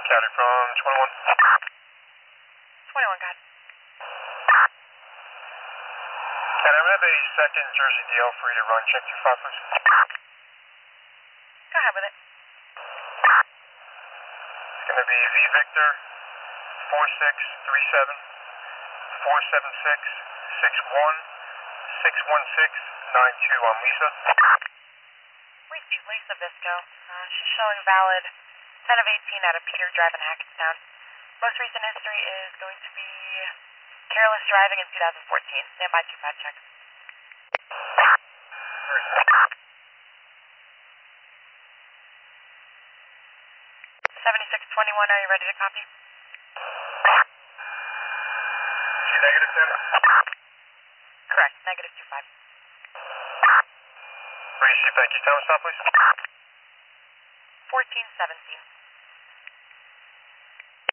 County from 21. 21, God. Can I have a second Jersey DL for you to run check 25, please? Go ahead with it. It's going to be V Victor 4637 476 61 616 92 on Lisa. Reach Lisa Visco. She's showing valid 10 of 18 out of Peter Drive in Hackettstown. Most recent history is going to be careless driving in 2014. Stand by 25 check. 7621, are you ready to copy? Is she negative 10? Correct, negative 25. Appreciate, thank you. Tell us stop, please. 1417.